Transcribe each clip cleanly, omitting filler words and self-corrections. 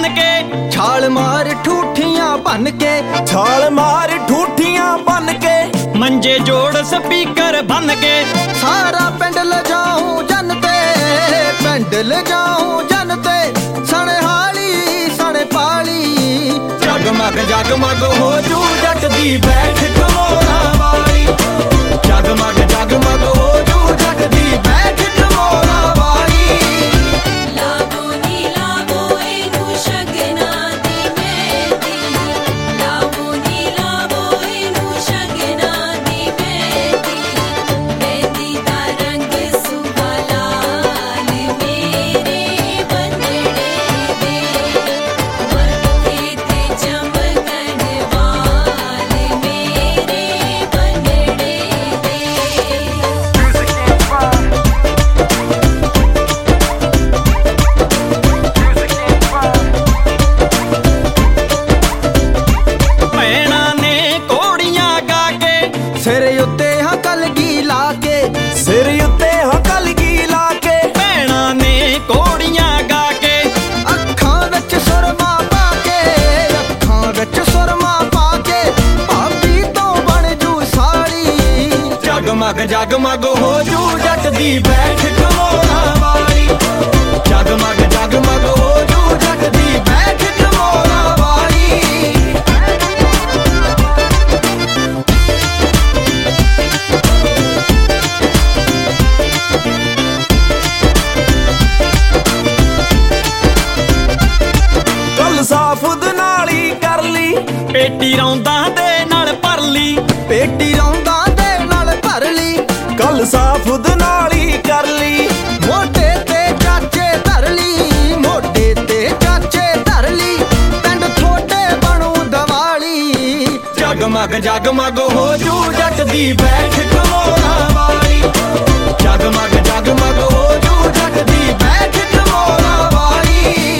बन के, छाल मार ठूठियां बन के, छाल मार ठूठियां बन के, मंजे जोड़ स्पीकर बन के, सारा पिंड ले जाऊं जनते, पिंड ले जाऊं जनते, सने हाली सने पाली, जगमग जगमग हो जू जट दी बैठ कमोरा वाली, जगमग जगमग हो जू जट दी बैठ कमोरा वाली। लावो नी लावो एनू शगना दी मेहंदी, लावो नी लावो एनू शगना दी मेहंदी, मेहंदी दा रंग सुहा लाल मेरे बंदड़े दे, मत्थे ते चमकण वाल मेरे बंदड़े दे। ਭੈਣਾਂ ਨੇ ਕੋੜੀਆਂ ਗਾ ਕੇ, सिर उत्ते हाँ कलगी लाके, सिर उत्ते हकलगी ला के, ਭੈਣਾਂ ਨੇ ਕੋੜੀਆਂ ਗਾ ਕੇ, ਅੱਖਾਂ ਵਿੱਚ ਸੁਰਮਾ ਪਾ ਕੇ, ਅੱਖਾਂ ਵਿੱਚ ਸੁਰਮਾ ਪਾ ਕੇ, ਭਾਬੀ ਤੋਂ ਬਣ ਜੂ ਸਾਲੀ, ਜਗਮਗ ਜਗਮਗ ਹੋ ਜੂ ਜੱਟ ਦੀ ਬੈਠ ਕਮੋਰਾ ਵਾਲੀ, ਜਗਮਗ ਜਗਮਗ ਹੋ ਜੂ ਜੱਟ ਦੀ ਬੈਠ ਕਮੋਰਾ ਵਾਲੀ। कल साफ दनाली कर ली, ਪੇਟੀ ਰੌਂਦਾਂ ਦੇ ਨਾਲ ਭਰ ਲਈ, ਪੇਟੀ ਰੌਂਦਾਂ ਦੇ ਨਾਲ ਭਰ ਲਈ, कल साफ दनाली कर ली, ਮੋਢੇ ਤੇ ਚਾਚੇ ਧਰ ਲਈ, ਮੋਢੇ ਤੇ ਚਾਚੇ ਧਰ ਲਈ, ਪਿੰਡ ਥੋੜੇ ਬਣੂ ਦਵਾਲੀ, ਜਗਮਗ ਜਗਮਗ ਹੋ ਜੂ ਜੱਟ ਦੀ ਬੈਠ ਕਮੋਰਾ ਵਾਲੀ, ਜਗਮਗ ਜਗਮਗ ਹੋ ਜੂ ਜੱਟ ਦੀ ਬੈਠ ਕਮੋਰਾ ਵਾਲੀ।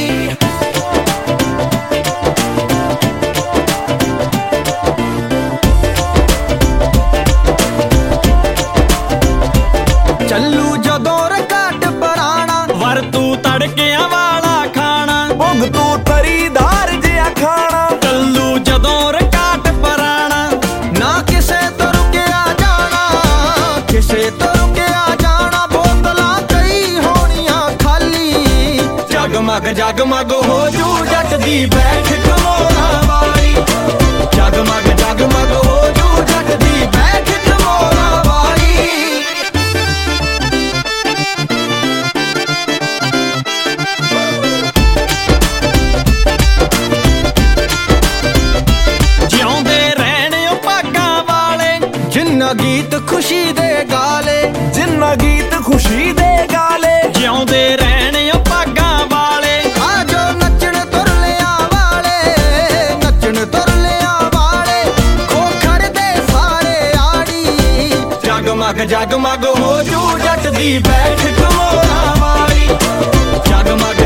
ਚੱਲੂ ਜਦੋਂ ਰਕਾਟ ਪਰਾਣਾ, ਵਰਤੂ ਤੜਕਿਆਂ ਵਾਲਾ ਖਾਣਾ, भुग तू तरी धार जिया खाना, ਚੱਲੂ ਜਦੋਂ ਰਕਾਟ ਪਰਾਣਾ, ਨਾ ਕਿਸੇ ਤੋਂ ਰੁਕਿਆ ਜਾਣਾ, ਕਿਸੇ ਤੋਂ ਰੁਕਿਆ ਜਾਣਾ, ਬੋਤਲਾਂ ਕਈ ਹੋਣੀਆਂ ਖਾਲੀ, ਜਗਮਗ ਜਗਮਗ ਹੋ ਜੂ ਜੱਟ ਦੀ ਬੈਠ ਕਮੋਰਾ ਵਾਲੀ, ਜਗਮਗ ਜਗਮਗ ਹੋ ਜੂ ਜੱਟ ਦੀ ਬੈਠ ਕਮੋਰਾ ਵਾਲੀ। ਜਿਉਂਦੇ ਰਹਿਣ ਓ ਭਾਗਾਂ ਵਾਲੇ, ਜਿੰਨਾ ਗੀਤ ਖੁਸ਼ੀ ਦੇ ਗਾਲੇ, जिन्ना गीत खुशी दे गाले, ਜਿਉਂਦੇ ਰਹਿਣ ਓ ਭਾਗਾਂ ਵਾਲੇ, ਆਜੋ ਨੱਚਣ ਤੁਰਲਿਆਂ ਵਾਲੇ, ਨੱਚਣ ਤੁਰਲਿਆਂ ਵਾਲੇ, ਖੋਖਰ ਦੇ ਸਾਰੇ ਆੜੀ, ਜਗਮਗ ਜਗਮਗ ਹੋ ਜੂ ਜੱਟ ਦੀ ਬੈਠ ਕਮੋਰਾ ਵਾਲੀ, ਜਗਮਗ